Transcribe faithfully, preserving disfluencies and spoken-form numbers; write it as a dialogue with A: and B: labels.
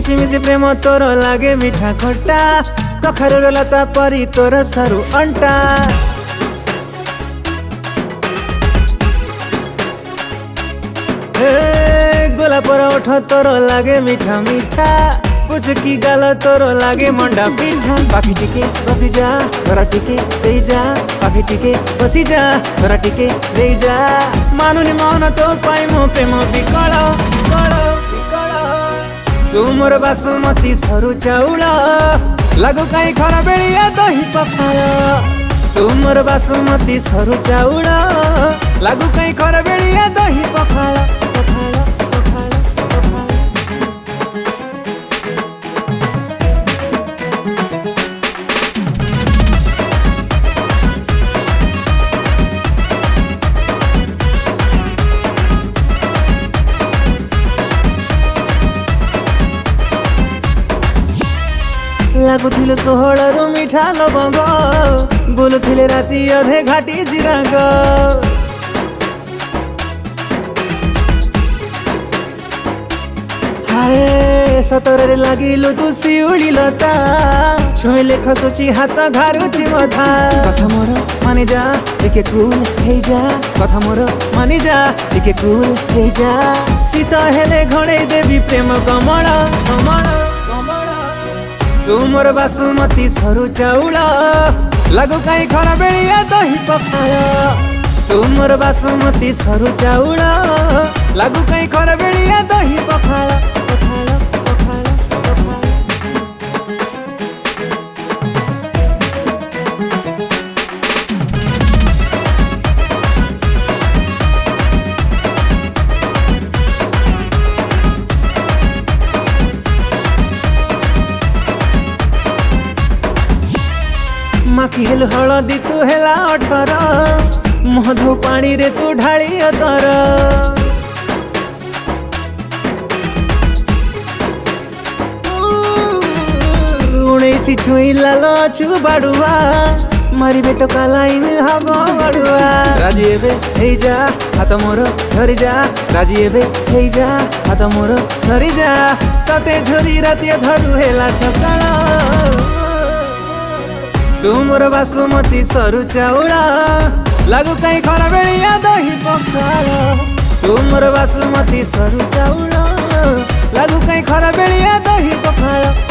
A: मिसी मिसी प्रेम तोर लागे मिठा खट्टा कखर लता परी तोर सरू अंटा गोलापर ओठ तोर लागे मीठा मीठा पुचकी गाल तोर लागे मंडा पीठा पाखी टिके बसी जा तोरा टिके दे जा पाखी टिके बसी जा तोरा टिके दे जा मानुनी मौन तो पाई मो प्रेम विकल तू मोर बासुमती सरू चाउल लागू कहीं खरा बेलिया दही पखाल तू मोर बासुमती सरू चाउल लागू कहीं खरा बेलिया दही पखाल पखाल लागुथिले सोहळरू मिठा लवंग बोलुथिले राती अधे घाटी जिरांग हाय सतरे लागिलु तू शिउली लता छोइले खसुची हात घारुची मथा कथा मोर मानि जा टिके कूल हे जा कथा मोर मानि जा टिके कूल हे जा सीता हेले घणे देवी प्रेम कमल कमल तू मोर बासुमती सरू चाउल लागू कहीं खरा बेलिया दही पखाल तू मोर बासुमती सरू चाउल लागू कहीं खरा बेलिया दही पखाल पखाल पखाल पखाल माखी हेलु हलदी तू हेला अठर मधु पानी रे तू ढाली अतर उन्नीस छुई लाल छु बाड़ुआ मारी बेटो का लाइन हब बड़ुआ राजी एबे हे जा हाथ मोर धरी जा राजी एबे हे जा हाथ मोर धरी जा तते झोरी राती धरु हेला सकाळ तू मोर बासुमती सरू चाउल लागू कहीं खरा बेलिया दही पखाल तू मोर बासुमती सरू चाउल लागू कहीं खरा बेलिया दही पखाल।